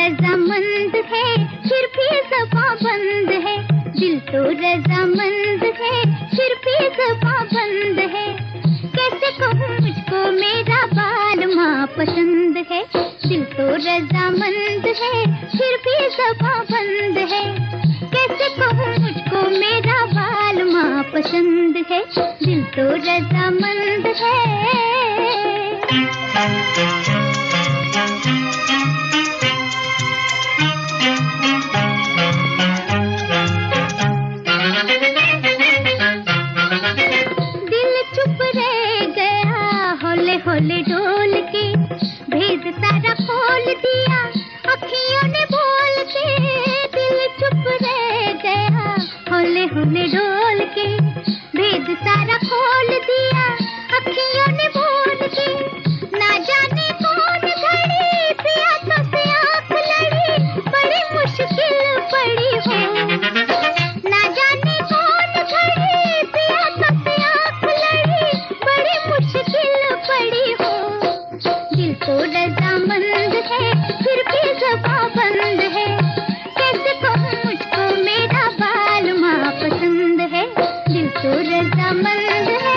रजामंद है फिर भी ज़बां बंद है, दिल तो रजामंद है फिर भी ज़बां बंद है। कैसे कहूँ मुझको मेरा बालमा पसंद है, दिल तो रजामंद है फिर भी ज़बां बंद है। कैसे कहूँ मुझको मेरा बालमा पसंद है, दिल तो रजामंद है। हौले डोल के भेद सारा खोल दिया अखियों ने बोल के, दिल चुप रह गया हौले हौले डोल के भेद सारा खोल दिया अखियों ने बोल के। ना जाने कौन घड़ी पिया तो से आँख लड़ी, बड़ी मुश्किल पड़ी हो। ना जाने कौन घड़ी पिया तो से आँख लड़ी, बड़ी मुश्किल पड़ी हो। दिल तो रजामंद है फिर भी ज़बां बंद है, कैसे कहूँ मुझको मेरा बालमा पसंद है, दिल तो रजामंद है।